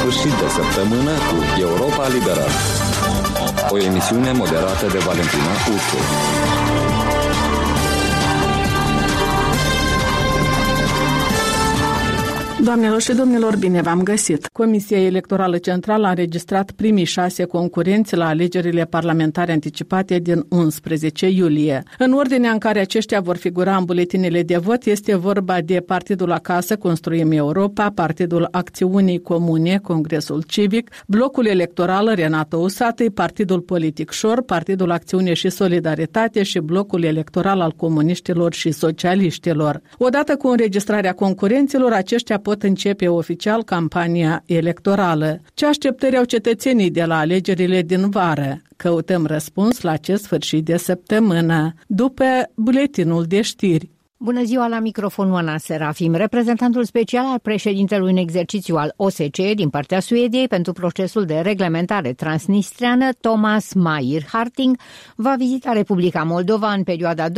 sfârșit de săptămână cu Europa Liberă. O emisiune moderată de Valentina Ursu. Doamnelor și domnilor, bine v-am găsit! Comisia Electorală Centrală a înregistrat primii 6 concurenți la alegerile parlamentare anticipate din 11 iulie. În ordinea în care aceștia vor figura în buletinele de vot este vorba de Partidul Acasă, Construim Europa, Partidul Acțiunii Comune, Congresul Civic, Blocul Electoral Renato Usatăi, Partidul Politic Șor, Partidul Acțiune și Solidaritate și Blocul Electoral al Comuniștilor și Socialiștilor. Odată cu înregistrarea concurenților, aceștia pot începe oficial campania electorală. Ce așteptări au cetățenii de la alegerile din vară? Căutăm răspuns la acest sfârșit de săptămână, după buletinul de știri. Bună ziua, la microfon Oana Serafim. Reprezentantul special al președintelui în exercițiu al OSCE din partea Suediei pentru procesul de reglementare transnistreană, Thomas Meyer-Harting, va vizita Republica Moldova în perioada 23-25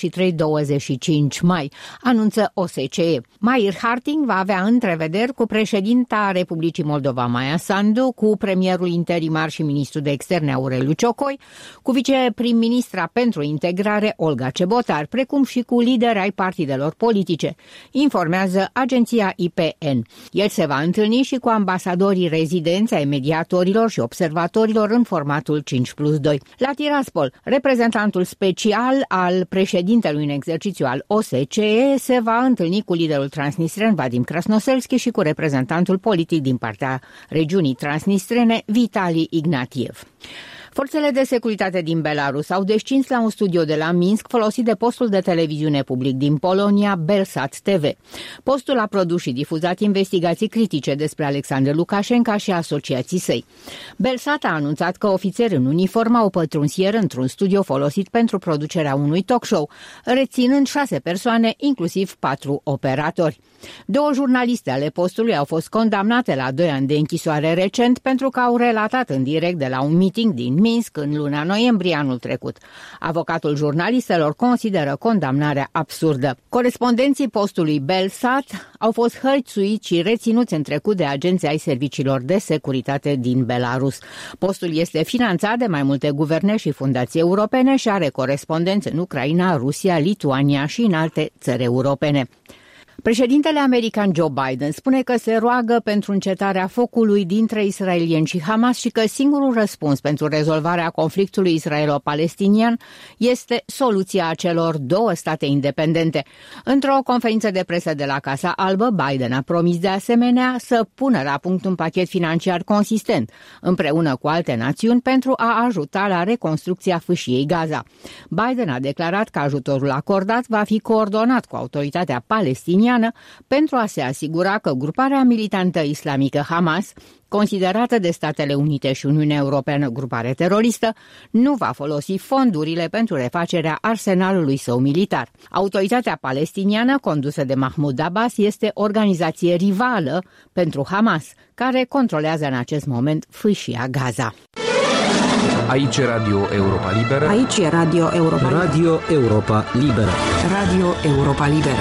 mai, anunță OSCE. Meyer-Harting va avea întrevederi cu președinta Republicii Moldova, Maia Sandu, cu premierul interimar și ministru de externe Aureliu Ciocoi, cu viceprim-ministra pentru integrare Olga Cebotar, precum și cu lideri ai partidelor politice, informează agenția IPN. El se va întâlni și cu ambasadorii rezidenți ai mediatorilor și observatorilor în formatul 5+2. La Tiraspol, reprezentantul special al președintelui în exercițiu al OSCE se va întâlni cu liderul transnistren Vadim Krasnoselski și cu reprezentantul politic din partea regiunii transnistrene Vitali Ignatiev. Forțele de securitate din Belarus au descins la un studio de la Minsk folosit de postul de televiziune public din Polonia, Belsat TV. Postul a produs și difuzat investigații critice despre Alexandru Lukashenko și asociații săi. Belsat a anunțat că ofițeri în uniformă au pătruns ieri într-un studio folosit pentru producerea unui talk show, reținând 6 persoane, inclusiv 4 operatori. 2 jurnaliste ale postului au fost condamnate la 2 ani de închisoare recent pentru că au relatat în direct de la un meeting din Minsk în luna noiembrie anul trecut. Avocatul jurnalistelor consideră condamnarea absurdă. Corespondenții postului Belsat au fost hărțuiți și reținuți în trecut de agenții ai serviciilor de securitate din Belarus. Postul este finanțat de mai multe guverne și fundații europene și are corespondenți în Ucraina, Rusia, Lituania și în alte țări europene. Președintele american Joe Biden spune că se roagă pentru încetarea focului dintre israelieni și Hamas și că singurul răspuns pentru rezolvarea conflictului israelo-palestinian este soluția celor 2 state independente. Într-o conferință de presă de la Casa Albă, Biden a promis de asemenea să pună la punct un pachet financiar consistent, împreună cu alte națiuni, pentru a ajuta la reconstrucția fâșiei Gaza. Biden a declarat că ajutorul acordat va fi coordonat cu autoritatea palestiniană pentru a se asigura că gruparea militantă islamică Hamas, considerată de Statele Unite și Uniunea Europeană grupare teroristă, nu va folosi fondurile pentru refacerea arsenalului său militar. Autoritatea palestiniană, condusă de Mahmoud Abbas, este organizație rivală pentru Hamas, care controlează în acest moment fâșia Gaza. Aici e Radio Europa Liberă. Aici e Radio Europa Liberă. Radio Europa Liberă. Radio Europa Liberă.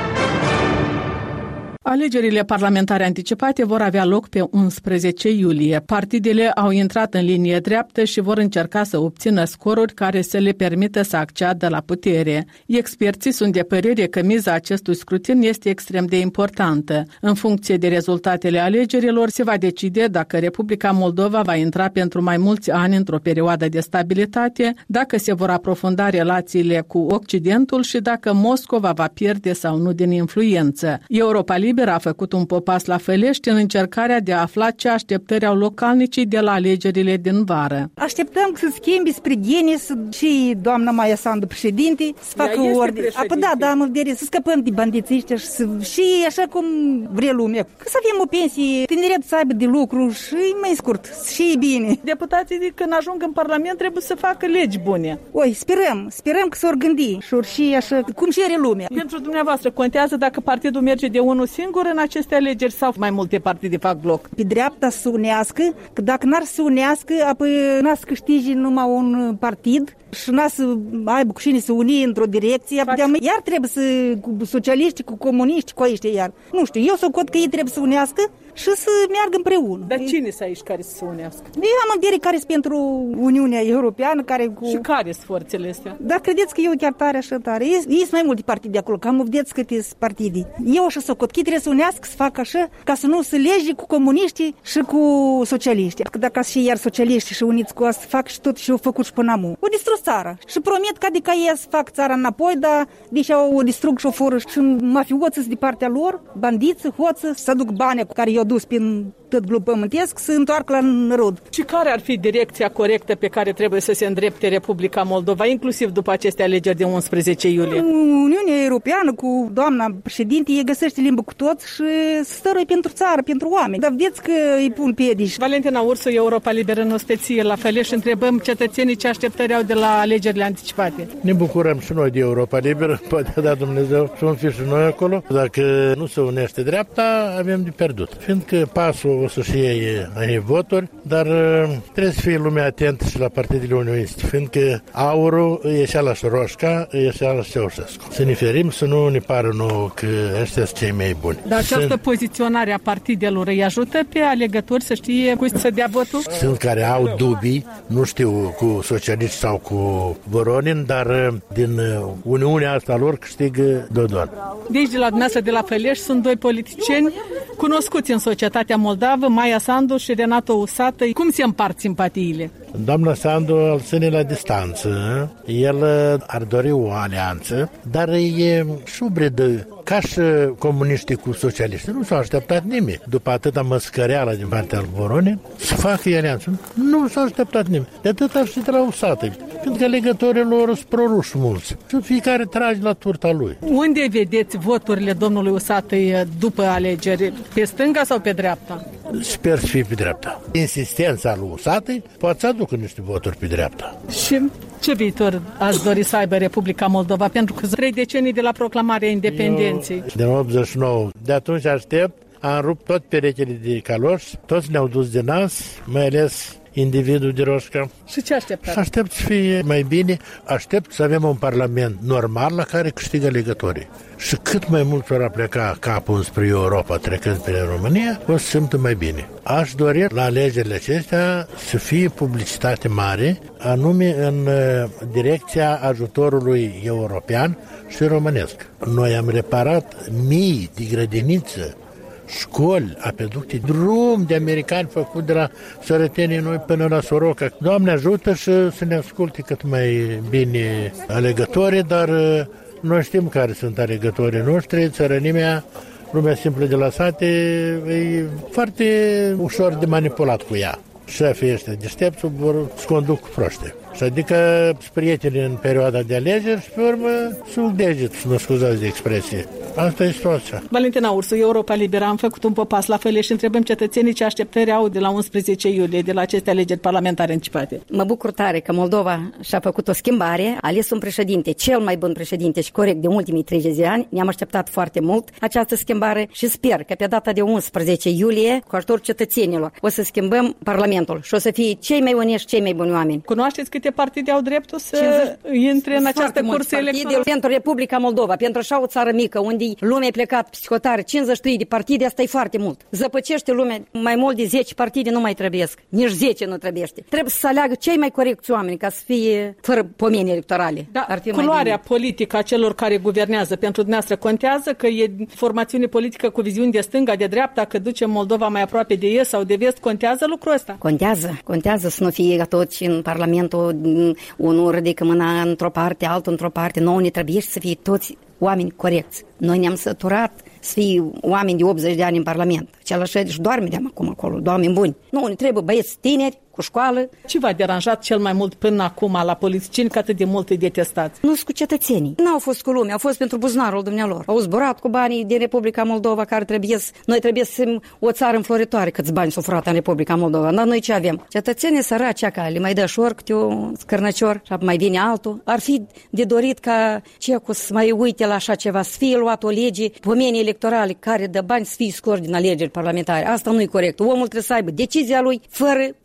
Alegerile parlamentare anticipate vor avea loc pe 11 iulie. Partidele au intrat în linie dreaptă și vor încerca să obțină scoruri care să le permită să acceadă la putere. Experții sunt de părere că miza acestui scrutin este extrem de importantă. În funcție de rezultatele alegerilor se va decide dacă Republica Moldova va intra pentru mai mulți ani într-o perioadă de stabilitate, dacă se vor aprofunda relațiile cu Occidentul și dacă Moscova va pierde sau nu din influență. Europa Liberă a făcut un popas la Fălești în încercarea de a afla ce așteptări au localnicii de la alegerile din vară. Așteptăm să schimbi spre Gheni și doamna Maia Sandu, președinte, să facă ordine. Da, în vedere să scăpăm de bandiții și așa cum vrea lumea. Că să avem o pensie, tineret să aibă de lucru și mai scurt, și bine. Deputații când ajung în Parlament trebuie să facă legi bune. Sperăm că s-or gândi și așa cum cere lumea. Pentru dumneavoastră contează dacă partidul merge de unul singur în aceste alegeri sau mai multe partide fac bloc? Pe dreapta să unească, că dacă n-ar să unească, apoi n-ar să câștige numai un partid și n-ar să aibă cu cine să uni într-o direcție, iar trebuie să, cu socialiști, cu comuniști, cu ăștia iar. Nu știu, eu să cot că ei trebuie să unească și să meargă împreună. Dar cine sunt aici care să se unească? Eu am în vedere care sunt pentru Uniunea Europeană, care cu... Și care sunt forțele astea? Dar credeți că eu chiar tare așa tare? Sunt mai multe partide acolo, că am vedeți câte sunt partide. Eu așa socot, trebuie să unească, să facă așa, ca să nu se lege cu comuniștii și cu socialiștii. Dacă și iar socialiștii și uniți cu asta, fac și tot și au făcut și până acum. O distrus țara. Și promit că adică ei să fac țara înapoi, dar deși o distrug și o fură și mafioții de partea lor, bandiți, hoță, să duc bani cu care i-au dus prin tot globul pământesc, să întoarcă la nărod. Și care ar fi direcția corectă pe care trebuie să se îndrepte Republica Moldova, inclusiv după aceste alegeri de 11 iulie? Uniunea Europeană cu doamna președinte, ei găsește limbă cu toți și stărui pentru țară, pentru oameni. Dar vedeți că îi pun piedici. Valentina Ursu, Europa Liberă, în ospeție la Făleș, întrebăm cetățenii ce așteptări au de la alegerile anticipate. Ne bucurăm și noi de Europa Liberă, poate da Dumnezeu să fi și noi acolo. Dacă nu se unește dreapta, avem de pierdut. Fiindcă pasul o să-și iei voturi, dar trebuie să fie lumea atentă și la partidele unioniste, fiindcă aurul ieșea la Șoroșca, ieșea la Ceaușescu. Să ne ferim, să nu ne pară nouă că ăștia sunt cei mai buni. Dar această poziționare a partidelor îi ajută pe alegători să știe cui să dea votul? Sunt care au dubii, nu știu cu socialiști sau cu Voronin, dar din Uniunea asta lor câștigă Dodon. Deci de la dumneavoastră de la Făleș sunt doi politicieni cunoscuți în societatea moldavă, Maia Sandu și Renato Usată. Cum se împart simpatiile? Doamna Sandu îl ține la distanță, el ar dori o alianță, dar e șubredă, ca și comuniștii cu socialiștii. Nu s-a așteptat nimeni, după atâta măscăreală din partea lui Voronin, să facă alianță. Nu s-a așteptat nimeni. De atât ar fi de la Usată, pentru că legătorii lor sunt proruși mulți. Și fiecare trage la turta lui. Unde vedeți voturile domnului Usată după alegeri? Pe stânga sau pe dreapta? Sper să fie pe dreapta. Insistența lui Usată poate să aducă niște voturi pe dreapta. Și ce viitor ați dori să aibă Republica Moldova? Pentru că 3 decenii de la proclamarea independenței. Din 89. De atunci aștept, am rupt tot perechele de caloși, toți ne-au dus de nas, mai ales individul de Roșca. Și ce așteptați? Și aștept să fie mai bine, aștept să avem un parlament normal la care câștigă legătorii. Și cât mai mult vor pleca capul spre Europa, trecând prin România, o să simtă mai bine. Aș dori la alegerile acestea să fie publicitate mare, anume în direcția ajutorului european și românesc. Noi am reparat mii de grădinițe, școli, apeducte, drum de americani făcut de la Sărătenii noi până la Soroca. Doamne ajută și să ne asculte cât mai bine alegătorii, dar noi știm care sunt alegătorii noștri, țărănimea, lumea simplă de la sate, e foarte ușor de manipulat cu ea. Șefii ăștia deștepți vor să conduc cu proști. Și adică prieteni în perioada de alegeri și pe urmă sunt deget, să mă scuzați de expresie. Asta e situația. Valentina Ursu, Europa Liberă, am făcut un popas la Făleș și întrebăm cetățenii ce așteptări au de la 11 iulie, de la aceste alegeri parlamentare anticipate. Mă bucur tare că Moldova și-a făcut o schimbare, a ales un președinte, cel mai bun președinte și corect de ultimii 30 de ani. Ne-am așteptat foarte mult această schimbare și sper că pe data de 11 iulie, cu ajutorul cetățenilor, o să schimbăm Parlamentul și o să fie cei mai onești, cei mai buni oameni. Cunoașteți câte partide au dreptul să intre în această cursă electorală? Pentru Republica Moldova, pentru așa o țară mică, unde lumea e plecat psihotare, 53 de partide, asta e foarte mult. Zăpăcește lumea, mai mult de 10 partide nu mai trebuiesc, nici 10 nu trebuiește. Trebuie să aleagă cei mai corecți oameni ca să fie fără pomeni electorale. Da, culoarea politică a celor care guvernează pentru dumneavoastră contează, că e formațiune politică cu viziuni de stânga, de dreapta, că duce Moldova mai aproape de est sau de vest, contează lucrul ăsta? Contează să nu fie toți în Parlamentul, unul ridică mâna într-o parte, altul într-o parte. Nouă ne trebuie să fie toți oameni corecți. Noi ne-am săturat să fie oameni de 80 de ani în Parlament. Celălalt și doarme de acum acolo, oameni buni. Nu, ne trebuie băieți tineri, cu școală. Ce v-a deranjat cel mai mult până acum la politicieni, că atât de mult îi detestați? Nu sunt cu cetățenii. N-au fost cu lumea, au fost pentru buzunarul dumnealor. Au zburat cu banii din Republica Moldova, care noi trebuie să fim o țară înfloritoare, câți bani s-au furat în Republica Moldova. Dar noi ce avem? Cetățenii săraci, care le mai dă și ori câte un scărnăcior și mai vine altul. Ar fi de dorit ca cecul să mai uite la așa ceva, să fie luat o lege, pomenii electorale care dă bani să fie scoși din alegeri parlamentare. Asta nu e corect. Omul trebuie să aibă decizia lui fără pomenii.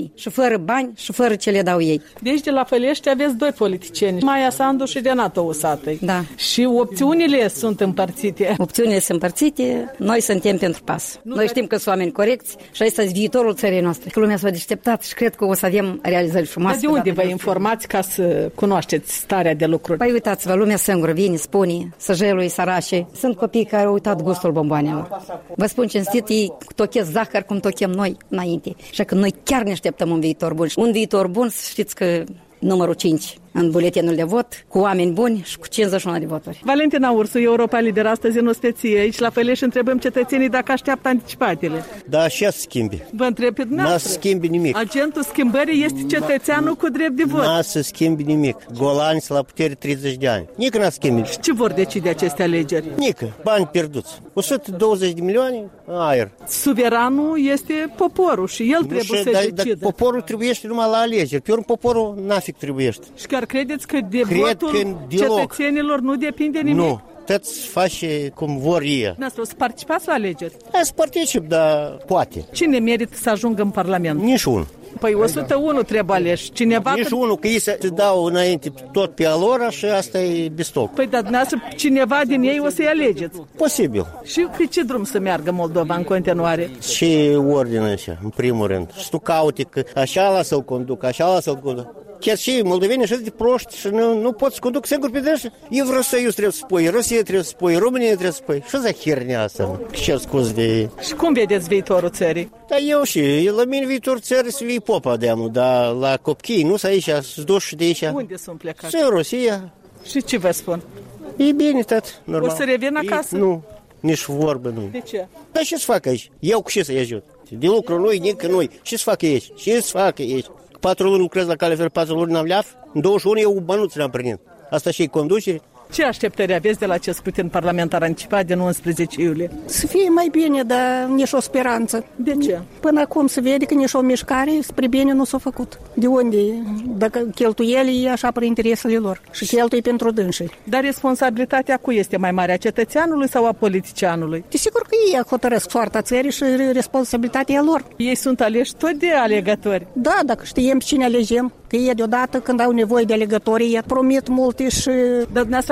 oamenii. Și fără bani și fără ce le dau ei. Deci de la Fălești aveți doi politicieni, Maia Sandu și Renato Usatăi. Da. Și opțiunile sunt împărțite. Opțiunile sunt împărțite, noi suntem pentru PAS. Noi știm că sunt oameni corecți și ăsta este viitorul țării noastre. Că lumea s-a deșteptat și cred că o să avem realizări frumoase. Dar de unde vă informați ca să cunoașteți starea de lucruri? Păi uitați-vă, lumea singură vine, spune, săjelui, sărașe. Sunt copii care au uitat gustul bomboanelor. Vă spun cinstit, ei tochesc zahăr cum tochem noi înainte. Și că noi chiar ne așteptăm un viitor bun. Un viitor bun, știți că numărul 5 în buletinul de vot, cu oameni buni și cu 51 de voturi. Valentina Ursu, Europa Liber, astăzi în ospeție. Aici la Fălești întrebăm cetățenii dacă așteaptă anticipatele. Da, așa se schimbi. Vă întreb pe dumneavoastră. N-a să schimbi nimic. Agentul schimbării este cetățeanul cu drept de vot. N-a să schimbi nimic. Golani la putere 30 de ani. Nică n-a schimbi. Și ce vor decide aceste alegeri? Nică. Bani pierduți. 120 de milioane, aer. Suveranul este poporul și el trebuie să decidă. Poporul trebuiește numai la alegeri. Pe urmă poporul n-afic trebuiește. Și chiar credeți că de votul cetățenilor nu depinde nimic? Nu. Toți face cum vor ei. Dumneavoastră, o să participați la alegeri? Da, să particip, dar poate. Cine merită să ajungă în Parlament? Nici unul. Păi 101 trebuie aleși. Cineva... Nici unul, că ei se dau înainte tot pe alora și asta e bistoc. Păi, dar dumneavoastră, cineva din ei o să-i alegeți. Posibil. Și pe ce drum să meargă Moldova în continuare? Ce ordine așa, în primul rând. Și tu caute că așa la să-l conduc, așa la să-l conduc. Chiar și moldovenii așa de proști și nu pot să conduc singur pe dânsi. Evrosăiuz trebuie să spui, Rusia trebuie să spui, România trebuie să spui. Și za hernea asta? Ce scuze de... Și cum vedeți viitorul țării? Da, eu și, la mine viitorul țării să vii popa de-amul, dar la copchii, nu să aici, să duci de aici. Unde sunt plecați? Să Rusia. Și ce vă spun? E bine, tot, normal. O să revin acasă? Nu, nici vorbă nu. De ce? Dar ce să fac aici? Eu cu ce să-i ajut? De lucru nu-i, nici nu-i. Ce să fac aici? Ce să fac aici? 4 luni lucrez la cale fer, 4 luni n-am leaf, în 21 eu bănuț ne-am primit. Asta și conducere. Ce așteptări aveți de la acest scrutin parlamentar anticipat din 11 iulie? Să fie mai bine, dar nici o speranță. De ce? Până acum se vede că nici o mișcare spre bine nu s-a făcut. De unde? Dacă cheltuieli e așa pe interesele lor și cheltui pentru dânsii. Dar responsabilitatea cui este mai mare, a cetățeanului sau a politicianului? Desigur că ei hotărăsc soarta țării și responsabilitatea lor. Ei sunt aleși tot de alegători. Da, dacă știm cine alegem, că ei deodată când au nevoie de alegători, ei promit multe și... Dar dumneavoastră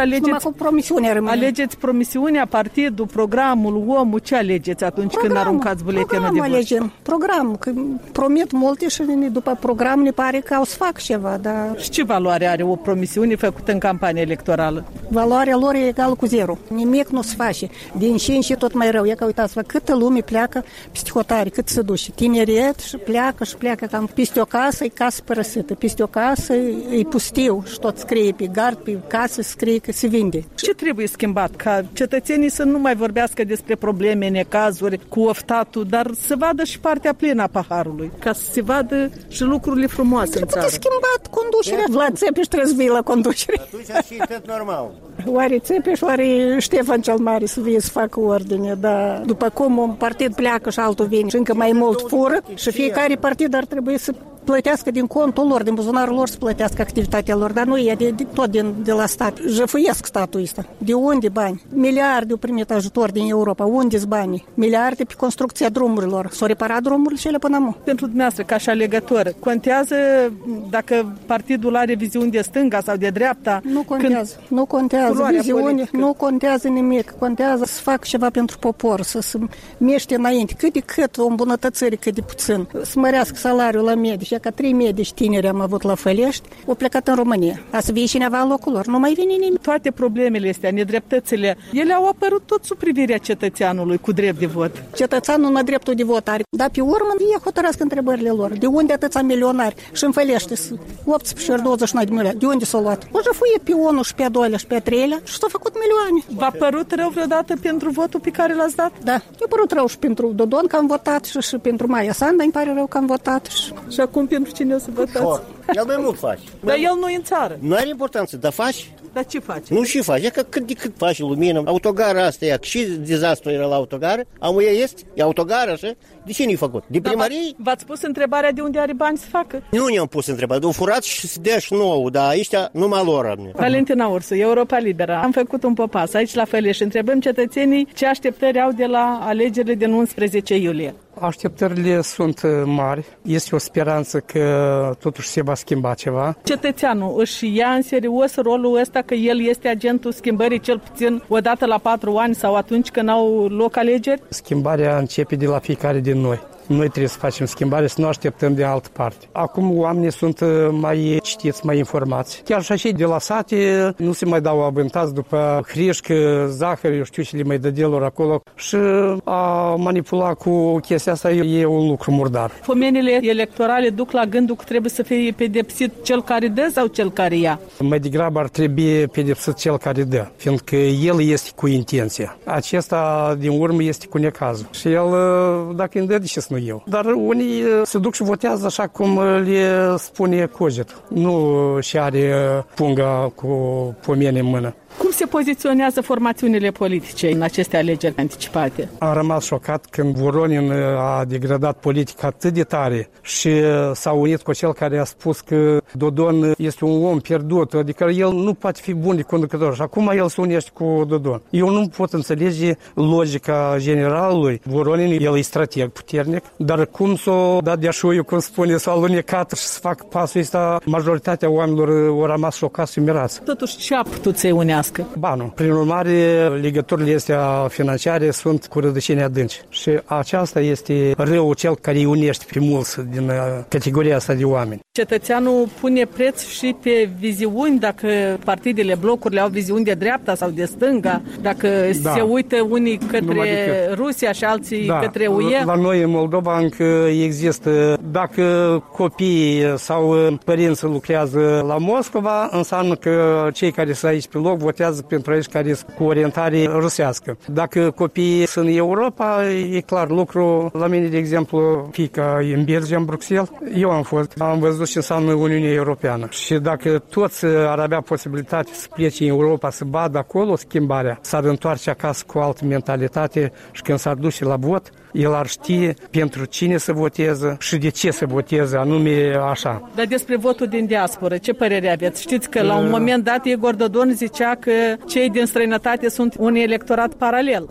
alegeți promisiunea, partidul, programul, omul, ce alegeți atunci când aruncați buletinul de vot? Alegem. Program, că promit multe și după program ne pare că au să fac ceva, dar... Și ce valoare are o promisiune făcută în campanie electorală? Valoarea lor e egal cu zero. Nimic nu se face. Din ce în ce tot mai rău. E că uitați-vă, câtă lume pleacă peste hotare, cât se duce. Tineret și pleacă cam peste o casă, e casă părăsită. Peste o casă e pustiu și tot scrie pe gard, pe casă scrie că se vinde. Ce trebuie schimbat? Ca cetățenii să nu mai vorbească despre probleme, necazuri, cu oftatul, dar să vadă și partea plină a paharului, ca să se vadă și lucrurile frumoase în țară. Trebuie schimbat conducerea. Vlad Țepeș trebuie să vii la conducere. Atunci și tot normal. Oare Țepeș, oare Ștefan cel Mare să vie să facă ordine, dar după cum un partid pleacă și altul vine și încă mai mult fură și fiecare partid ar trebui să plătească din contul lor, din buzunarul lor să plătească activitatea lor, dar nu e tot de la stat. Jăfuiesc statul ăsta. De unde bani? Miliarde au primit ajutor din Europa. Unde-s banii? Miliarde pe construcția drumurilor. S-au reparat drumurile cele până acum. Pentru dumneavoastră, ca și alegător, contează dacă partidul are viziuni de stânga sau de dreapta? Nu contează. Nu contează. Viziuni, nu contează nimic. Contează să fac ceva pentru popor, să se miște înainte. Cât de cât o îmbunătățire, cât de puțin. Să mărească salariul la medici. Ca 3 medici tineri am avut la Fălești, au plecat în România. A să vie cineva în locul lor. Nu mai vine nimic. Toate problemele astea, nedreptățile, ele au apărut tot sub privirea cetățeanului cu drept de vot. Cetățeanul nu dreptul de vot are. Dar pe urmă, ei hotărăsc întrebările lor. De unde atâția milionari? Și în Fălești 18 și 29 de milioane. De unde s-au luat? O jăfuie pe 1 și pe a 2 și pe a 3 și s-au făcut milioane. V-a părut rău vreodată pentru votul pe care l-ați dat? Da. Mi-a părut rău și pentru Dodon că am votat și pentru Maia Sandu îmi pare rău că am votat. Și acum pentru cine o să votați? El mai mult faci. Dar el nu e în țară. Nu are importanță, dar faci. Dar ce faci? Nu și faci, e că cât de cât faci lumină. Autogara asta e, și dezastru era la autogară. Amuia este, e autogară așa. De ce nu-i făcut? De primărie? V-ați pus întrebarea de unde are bani să facă? Nu ne-am pus întrebarea, de-o furat și să dea și nouă, dar aici numai lor. Valentina Ursu, Europa Liberă. Am făcut un popas aici la Fălești. Întrebăm cetățenii ce așteptări au de la alegerile din 11 iulie. Așteptările sunt mari. Este o speranță că totuși se va schimba ceva. Cetățeanul își ia în serios rolul ăsta că el este agentul schimbării cel puțin odată la 4 ani sau atunci când au loc alegeri? Schimbarea începe de la fiecare din noi. Noi trebuie să facem schimbare, să nu așteptăm de altă parte. Acum oamenii sunt mai citiți, mai informați. Chiar și așa de la sate nu se mai dau avântați după hrișcă, zahăr, eu știu ce le mai dă lor acolo. Și a manipula cu chestia asta e un lucru murdar. Pomenile electorale duc la gândul că trebuie să fie pedepsit cel care dă sau cel care ia? Mai degrabă ar trebui pedepsit cel care dă, fiindcă el este cu intenția. Acesta din urmă este cu necazul. Și el, dacă îmi dă, de ce să nu eu? Dar unii se duc și votează așa cum le spune Coget. Nu și are punga cu pomeni în mână. Cum se poziționează formațiunile politice în aceste alegeri anticipate? Am rămas șocat când Voronin a degradat politica atât de tare și s-a unit cu cel care a spus că Dodon este un om pierdut, adică el nu poate fi bun de conducător și acum el se unește cu Dodon. Eu nu pot înțelege logica generalului. Voronin, el e strateg puternic, dar cum s-o dat de așuiu, cum spune, s-a alunecat și să facă pasul ăsta, majoritatea oamenilor au rămas șocați și mirați. Totuși, ce a putut să-i unească? Banul. Prin urmare, legăturile astea financiare sunt cu rădăcini adânci. Și aceasta este răul cel care îi unește pe mulți din categoria asta de oameni. Cetățeanul pune preț și pe viziuni, dacă partidele, blocurile au viziuni de dreapta sau de stânga, dacă se uită unii către Rusia și alții către UE. La noi în Moldova încă există, dacă copiii sau părinții lucrează la Moscova, înseamnă că cei care sunt aici pe loc votează pentru aici care sunt cu orientare rusească. Dacă copiii sunt în Europa, e clar lucru. La mine, de exemplu, fiica e în Belgia, în Bruxelles. Eu am văzut ce înseamnă Uniunea Europeană. Și dacă toți ar avea posibilitate să plece în Europa, să vadă acolo schimbarea, s-ar întoarce acasă cu altă mentalitate și când s-ar duce la vot, el ar ști pentru cine să voteze și de ce să voteze, anume așa. Dar despre votul din diasporă, ce părere aveți? Știți că la un moment dat Igor Dodon zicea că cei din străinătate sunt un electorat paralel.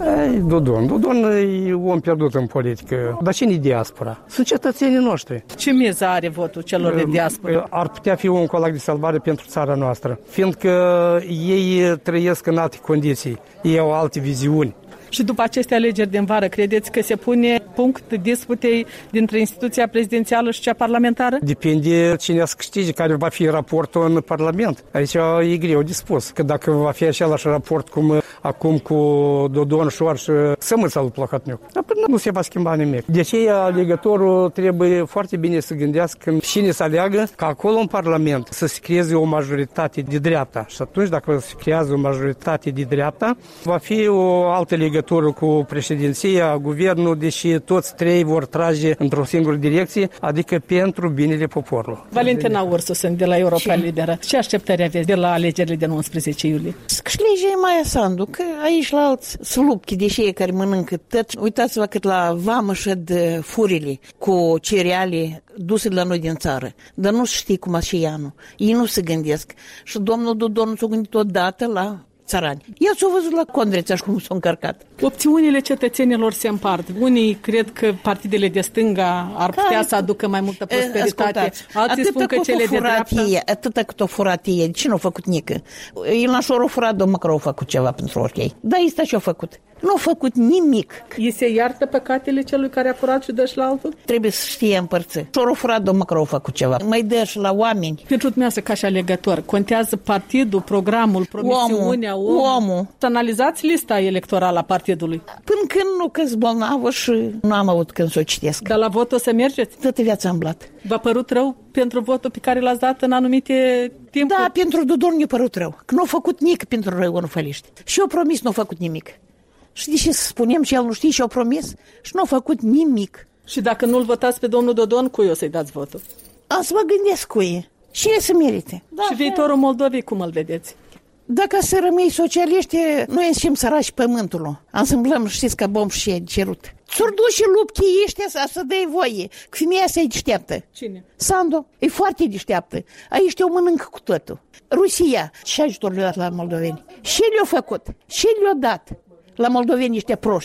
Dodon e om pierdut în politică. Dar cine e diaspora? Sunt cetățenii noștri. Ce miză are votul celor de diaspora? Ar putea fi un colac de salvare pentru țara noastră, fiindcă ei trăiesc în alte condiții, ei au alte viziuni. Și după aceste alegeri din vară, credeți că se pune punct disputei dintre instituția prezidențială și cea parlamentară? Depinde cine să câștige, care va fi raportul în Parlament. Aici e greu de spus, că dacă va fi același raport cum acum cu Dodon, Șoar și Sămâța lui Plăcătniuc, nu se va schimba nimic. De aceea alegătorul trebuie foarte bine să gândească cine să aleagă, ca acolo în Parlament să se creeze o majoritate de dreapta. Și atunci, dacă se creează o majoritate de dreapta, va fi o altă legătură cu președinția, guvernul, deși toți trei vor trage într-o singură direcție, adică pentru binele poporului. Valentina Ursu, sunt de la Europa Liberă. Ce așteptări aveți de la alegerile din 11 iulie? Să câștige Maia Sandu, că aici la alți slupchi de cei care mănâncă tot. Uitați-vă cât la vamă șed furile cu cereale duse la noi din țară. Dar nu știi cum așa ianul. Ei nu se gândesc. Și domnul Dodon s-a gândit odată la țărani. El s-a văzut la Condreța și cum s-a încărcat. Opțiunile cetățenilor se împart. Unii cred că partidele de stânga ar putea să aducă mai multă prosperitate. Alții spun că cele de dreapta... Atâta cât o furat ei, ce nu a făcut nică? El nașor a furat, domnul măcar a făcut ceva pentru ok. Da, asta ce a făcut. Nu a făcut nimic. Îi se iartă păcatele celui care a furat și dă și la altul? Trebuie să știe împărți. Și-o furat, domnul măcar a făcut ceva. Mai dă și la oameni. Pentru dumneavoastră, ca și alegător, contează partidul, programul, promisiunea, omul. Să analizați lista electorală a partidului. Până când nu, că-s bolnavă și nu am avut când să o citesc. Dar la vot o să mergeți? Toată viața am blat. V-a părut rău pentru votul pe care l-ați dat în anumite timpuri? Da, pentru Dodon mi-a părut rău. Că nu a făcut nimic pentru răuănufăliști. Și eu promis nu a făcut nimic. Și de ce să spunem și el nu știe și eu promis și nu a făcut nimic. Și dacă nu-l votați pe domnul Dodon, cui o să-i dați votul? Am să mă gândesc cui. Cine să merite. Da, și viitorul Moldovei cum îl vedeți? Dacă să rămâi socialiști, noi suntem sărași pământul. Am să îmblăm, știți, ca bom și cerut. S-or duce luptii ăștia să dai voie. Că femeia asta e deșteaptă. Cine? Sandu. E foarte deșteaptă. Aici te-o mănâncă cu totul. Rusia. Ce ajutor le-a dat la moldoveni? Ce le-a făcut? Ce le-a dat la moldoveni ăștia proști?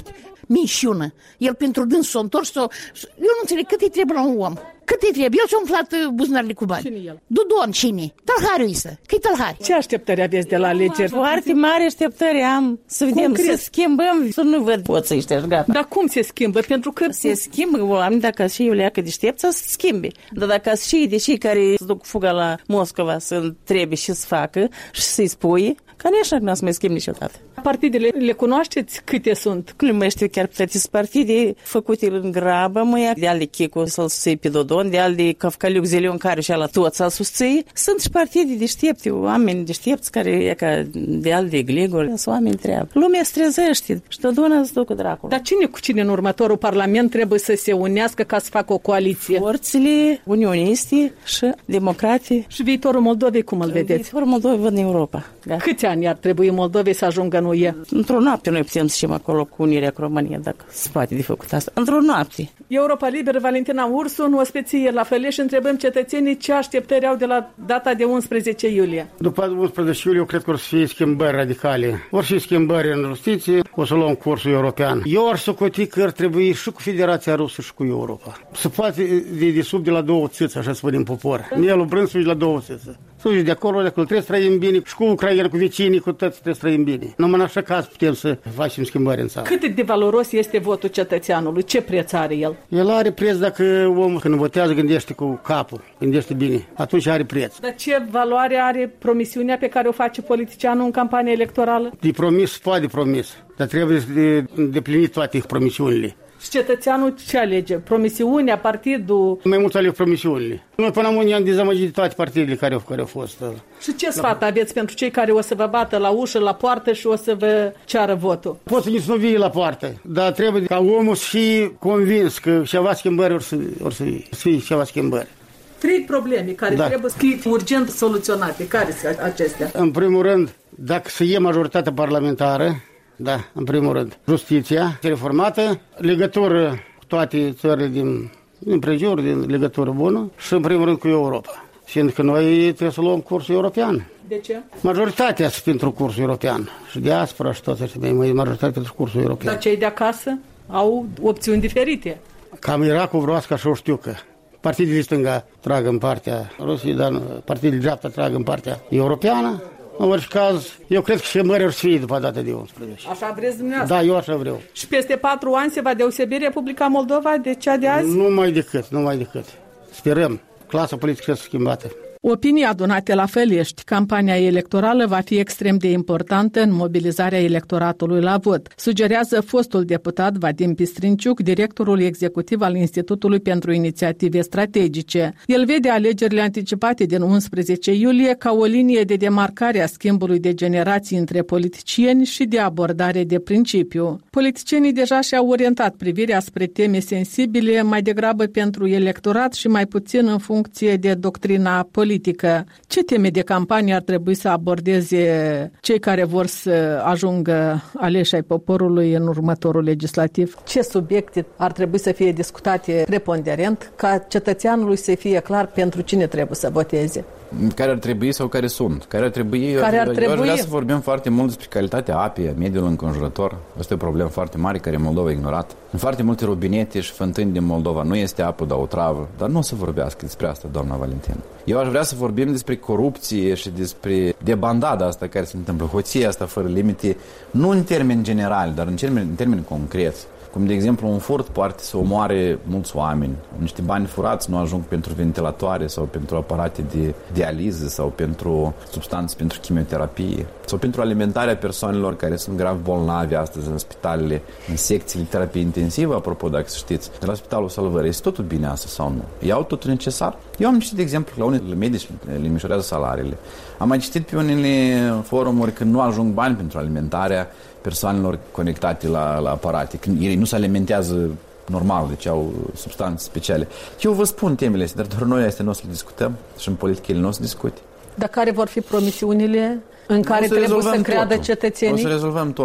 minciună. El pentru dâns s-a întors, eu nu înțeleg cât îi trebuie la un om. Cât îi trebuie? El și-a umflat buzunarele cu bani. Cine el? Dudon, cine? Tălhariu însă. Că-i tălhari. Ce așteptări aveți de la alegeri? Foarte mari așteptări am. Să vedem, să schimbăm, să nu văd poți ăștia, gata. Dar cum se schimbă? Pentru că se schimbă oameni, dacă și eu leacă deștept, să se schimbe. Dar dacă și de cei care se duc fuga la Moscova să trebuie și să facă și să-i spui, că nu așa n-a să mai schimb niciodată. Partidele le cunoașteți? Câte sunt? Nu mai știu chiar toate partide făcute în grabă, măia, de al de Chicu să-l susții pe Dodon, de al de Căvcăliuc Zelion care și ala tot să-l susții. Sunt și partide deștepte, oameni deștepți care e ca de al de Gligor, sunt oameni treabă. Lumea se trezește și Dodon se ducă dracul. Dar cine cu cine în următorul parlament trebuie să se unească ca să facă o coaliție? Forțele unioniste și democrații. Și viitorul Moldovei cum îl vedeți? Viitorul Moldovei văd în Europa. Gata. Câți ani ar trebui Moldovei să ajungă în UE? Într-o noapte noi putem să ieșim acolo cu unirea cu România, dacă se poate de făcut asta. Într-o noapte. Europa Liberă, Valentina Ursu, în ospăție la Făleș, întrebăm cetățenii ce așteptări au de la data de 11 iulie. După 11 iulie, eu cred că o să fie schimbări radicale. Vor fi schimbări în justiție, o să luăm cursul european. Eu ar socoti că ar trebui și cu Federația Rusă și cu Europa. Se poate de sub de la două țâți, așa spune din popor. Mielul brânsul de la două țâți. Suși de acolo, trebuie să trăim bine și cu Ucraina, cu vecinii, cu toți trebuie să trăim bine. Numai în așa caz putem să facem schimbări în țară. Cât de valoros este votul cetățeanului? Ce preț are el? El are preț dacă omul când votează gândește cu capul, gândește bine. Atunci are preț. Dar ce valoare are promisiunea pe care o face politicianul în campanie electorală? De promis, poate promis, dar trebuie de îndeplinit toate promisiunile. Și cetățeanul ce alege? Promisiunea, partidul? Mai mult aleg promisiunile. Noi până acum ne-am dezamăgit de toate partidele care au fost. Și ce sfat aveți pentru cei care o să vă bată la ușă, la poartă și o să vă ceară votul? Poți să nici nu vii la poartă, dar trebuie ca omul să fie convins că ceva schimbări or să fie ceva schimbări. 3 probleme care trebuie să fie urgent soluționate. Care sunt acestea? În primul rând, dacă să iei majoritatea parlamentară, da, în primul rând, justiția reformată, legătură cu toate țările din prejur, din legătură bună și în primul rând cu Europa. Fiindcă noi trebuie să luăm cursul european. De ce? Majoritatea pentru cursul european. Și diaspora și toți ăștia, majoritatea pentru cursul european. Dar cei de acasă au opțiuni diferite. Cam era cu Vroasca și o știu că partidele stânga trag în partea Rusiei, dar partidele dreapta trag în partea europeană. În orice caz, eu cred că schimbări or să fie după data de 11. Așa vreți dumneavoastră? Da, eu așa vreau. Și peste 4 ani se va deosebi Republica Moldova de cea de azi? Nu mai decât. Sperăm. Clasa politică să schimbată. Opinii adunate la Fălești, campania electorală va fi extrem de importantă în mobilizarea electoratului la vot, sugerează fostul deputat Vadim Pistrinciuc, directorul executiv al Institutului pentru Inițiative Strategice. El vede alegerile anticipate din 11 iulie ca o linie de demarcare a schimbului de generații între politicieni și de abordare de principiu. Politicienii deja și-au orientat privirea spre teme sensibile, mai degrabă pentru electorat și mai puțin în funcție de doctrina politică. Ce teme de campanie ar trebui să abordeze cei care vor să ajungă aleși ai poporului în următorul legislativ? Ce subiecte ar trebui să fie discutate preponderent ca cetățeanului să fie clar pentru cine trebuie să voteze? Care ar trebui sau care sunt? Eu aș vrea să vorbim foarte mult despre calitatea apei, a mediului înconjurător. Asta e o problemă foarte mare care Moldova a ignorat. În foarte multe robinete și fântâni din Moldova nu este apă, dar o travă. Dar nu o să vorbească despre asta, doamna Valentina. Eu aș vrea să vorbim despre corupție și despre debandada asta care se întâmplă, hoția asta fără limite, nu în termeni generali, dar în termeni concreți. Cum, de exemplu, un furt poate să omoare mulți oameni. Niște bani furați nu ajung pentru ventilatoare sau pentru aparate de dializă sau pentru substanțe pentru chimioterapie sau pentru alimentarea persoanelor care sunt grav bolnavi astăzi în spitalele, în secțiile de terapie intensivă, apropo, dacă știți, de la Spitalul Salvării. Este totul bine asta sau nu? Iau totul necesar? Eu am citit, de exemplu, la unele medici le mișorează salariile. Am mai citit pe unele forumuri că nu ajung bani pentru alimentarea persoanelor conectate la aparate, când ei nu se alimentează normal, deci au substanțe speciale. Eu vă spun temele astea, dar doar noi astea nu o să le discutăm și în politică ele nu o să discute. Dar care vor fi promisiunile în care trebuie să creadă cetățenii? O să rezolvăm totul.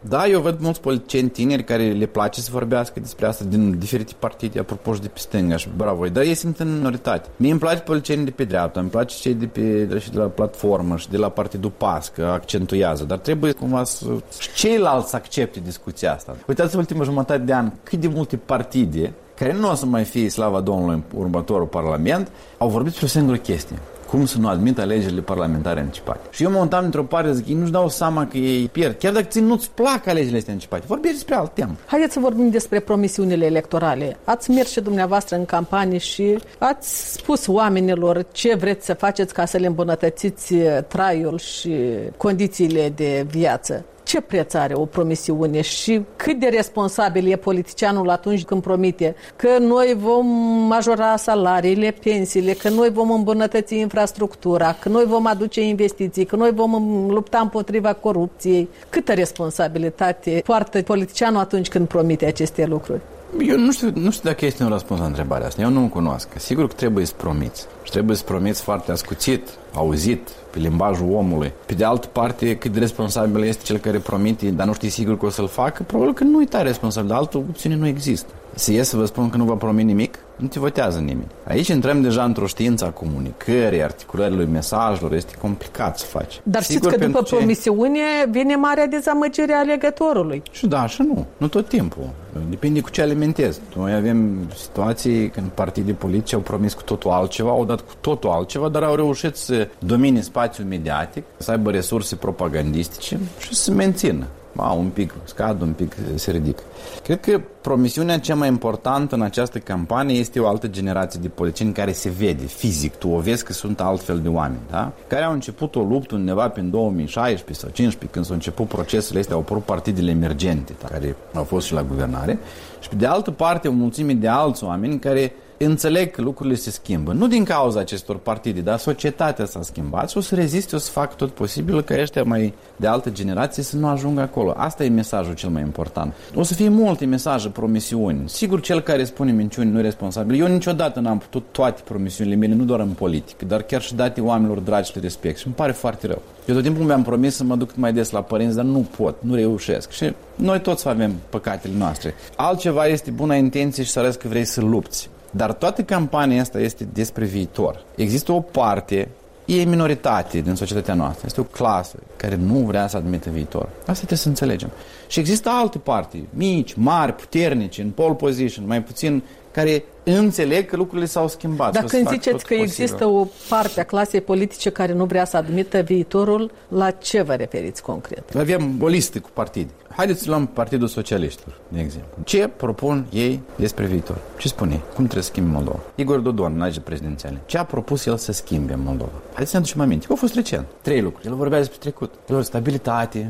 Da, eu văd mulți politicieni tineri care le place să vorbească despre asta din diferite partide, apropo și de pe stânga și bravo, dar ei sunt în minoritate. Mie îmi place politicienii de pe dreapta, îmi place cei de la platformă și de la Partidul PAS, că accentuează, dar trebuie cumva să ceilalți să accepte discuția asta. Uitați-vă ultima jumătate de an cât de multe partide care nu o să mai fie, slavă Domnului, în următorul Parlament, au vorbit despre o singură chestie. Cum să nu admit alegerile parlamentare anticipate. Și eu mă montam într-o parte, zic, ei nu-și dau seama că ei pierd. Chiar dacă ție nu-ți plac alegerile astea anticipate, vorbiți despre alt temă. Haideți să vorbim despre promisiunile electorale. Ați mers și dumneavoastră în campanie și ați spus oamenilor ce vreți să faceți ca să le îmbunătățiți traiul și condițiile de viață. Ce preț are o promisiune și cât de responsabil e politicianul atunci când promite că noi vom majora salariile, pensiile, că noi vom îmbunătăți infrastructura, că noi vom aduce investiții, că noi vom lupta împotriva corupției. Câtă responsabilitate poartă politicianul atunci când promite aceste lucruri? Eu nu știu dacă este un răspuns la întrebarea asta. Eu nu-mi cunosc. Sigur că trebuie să promiți. Și trebuie să promiți foarte ascuțit, auzit, pe limbajul omului. Pe de altă parte, cât de responsabil este cel care promite, dar nu știi sigur că o să-l facă, probabil că nu e tare responsabil, dar altă opțiune nu există. Să ies să vă spun că nu vă promit nimic, nu te votează nimeni. Aici intrăm deja într-o știință a comunicării, articulării mesajelor, este complicat să faci. Dar sigur, știți că după promisiune vine marea dezamăgire a alegătorului. Și da, și nu. Nu tot timpul. Depinde cu ce alimentezi. Noi avem situații când partide politice au promis cu totul altceva, au dat cu totul altceva, dar au reușit să domine spațiul mediatic, să aibă resurse propagandistice și să se mențină. Un pic scad, un pic se ridică. Cred că promisiunea cea mai importantă în această campanie este o altă generație de politicieni care se vede fizic. Tu o vezi că sunt altfel de oameni, da? Care au început o luptă undeva prin 2016 sau 2015, când s-au început procesele astea, au apărut partidele emergente, da? Care au fost și la guvernare. Și pe de altă parte o mulțime de alți oameni care înțeleg că lucrurile se schimbă. Nu din cauza acestor partide, dar societatea s-a schimbat și o să reziste, o să facă tot posibil că ăștia mai de altă generație să nu ajungă acolo. Asta e mesajul cel mai important. O să fie multe mesaje, promisiuni. Sigur, cel care spune minciuni nu e responsabil. Eu niciodată n-am putut toate promisiunile mele, nu doar în politică, dar chiar și date oamenilor dragi și respect. Și îmi pare foarte rău. Eu tot timpul mi-am promis să mă duc mai des la părinți, dar nu pot, nu reușesc. Și noi toți avem păcatele noastre. Altceva este bună intenție și să arăți că vrei să lupți. Dar toată campania asta este despre viitor. Există o parte, e minoritate din societatea noastră, este o clasă care nu vrea să admită viitor. Asta trebuie să înțelegem. Și există alte partii, mici, mari, puternici, în pole position, mai puțin, care înțeleg că lucrurile s-au schimbat. Dar când ziceți că există o parte a clasei politice care nu vrea să admită viitorul, la ce vă referiți concret? Avem o listă cu partide. Haideți să luăm Partidul Socialiștilor, de exemplu. Ce propun ei despre viitor? Ce spune? Cum trebuie să schimbe Moldova? Igor Dodon, în alegeri prezidențiale. Ce a propus el să schimbe în Moldova? Haideți să ne aducem aminte. Au fost recent. 3 lucruri. El vorbea despre trecut. Stabilitate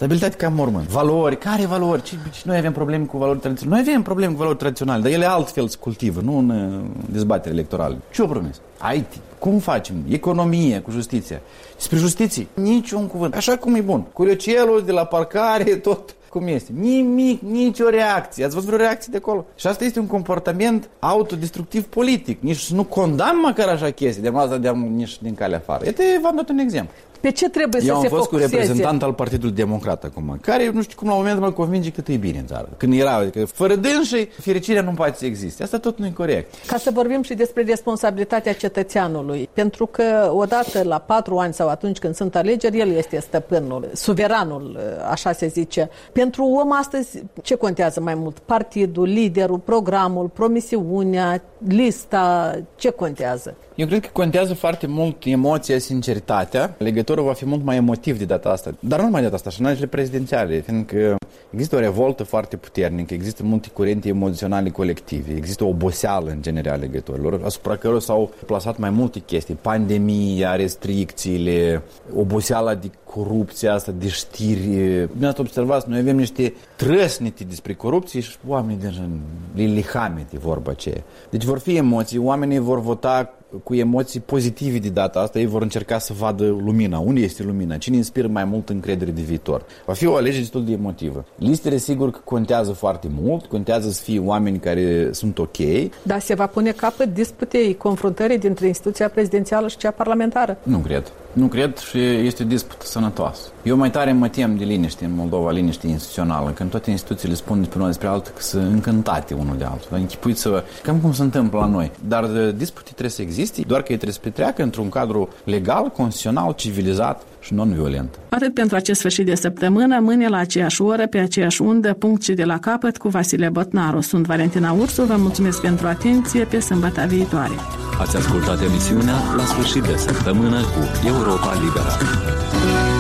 ca mormânt. Valori. Care valori? Noi avem probleme cu valori tradiționale. Noi avem probleme cu valori tradiționale, dar ele altfel se cultivă, nu în dezbatere electorale. Ce-o promis? IT. Cum facem? Economie cu justiția. Despre justiție, niciun cuvânt. Așa cum e bun. Curiocelul de la parcare, tot cum este. Nimic, nicio reacție. Ați văzut vreo reacție de acolo? Și asta este un comportament autodestructiv politic. Nici nu condamn măcar așa chestii. De asta nici din calea afară. Iată, v-am dat un exemplu. Pe ce trebuie să se focuseze? Eu am fost cu reprezentant al Partidului Democrat acum, care, nu știu cum, la un moment mă convinge că e bine în țară. Când era, adică, fără dânsii, fericirea nu poate să existe. Asta tot nu e corect. Ca să vorbim și despre responsabilitatea cetățeanului, pentru că odată la 4 ani sau atunci când sunt alegeri, el este stăpânul, suveranul, așa se zice. Pentru om astăzi, ce contează mai mult? Partidul, liderul, programul, promisiunea, lista, ce contează? Eu cred că contează foarte mult emoția, sinceritatea. Legătorul va fi mult mai emotiv de data asta. Dar nu numai de data asta, și în alegerile prezidențiale, fiindcă există o revoltă foarte puternică, există multe curente emoționale colective, există o oboseală în general a legătorilor, asupra cărora s-au plasat mai multe chestii. Pandemia, restricțiile, oboseala de corupția asta, de știri. Dumneavoastră observați, noi avem niște trăsnite despre corupție și oamenii deja lihamete, vorba aceea. Deci vor fi emoții, oamenii vor vota cu emoții pozitive de data asta, ei vor încerca să vadă lumina. Unde este lumina? Cine inspiră mai mult încredere de viitor? Va fi o alegere destul de emotivă. Listele sigur că contează foarte mult, contează să fie oameni care sunt ok. Dar se va pune capăt disputei, confruntării dintre instituția prezidențială și cea parlamentară? Nu cred. Nu cred și este o dispută sănătoasă. Eu mai tare mă tem de liniște în Moldova, liniște instituțională, când toate instituțiile spun despre unul despre altul că sunt încântate unul de altul. Închipuiți-vă, cam cum se întâmplă la noi. Dar dispute trebuie să existe, doar că ei trebuie să petreacă într-un cadru legal, constituțional, civilizat și non-violent. Atât pentru acest sfârșit de săptămână, mâine la aceeași oră, pe aceeași undă, punct și de la capăt cu Vasile Botnaru. Sunt Valentina Ursu, vă mulțumesc pentru atenție, pe sâmbătă viitoare. Ați ascultat emisiunea La sfârșit de săptămână cu Europa Liberă.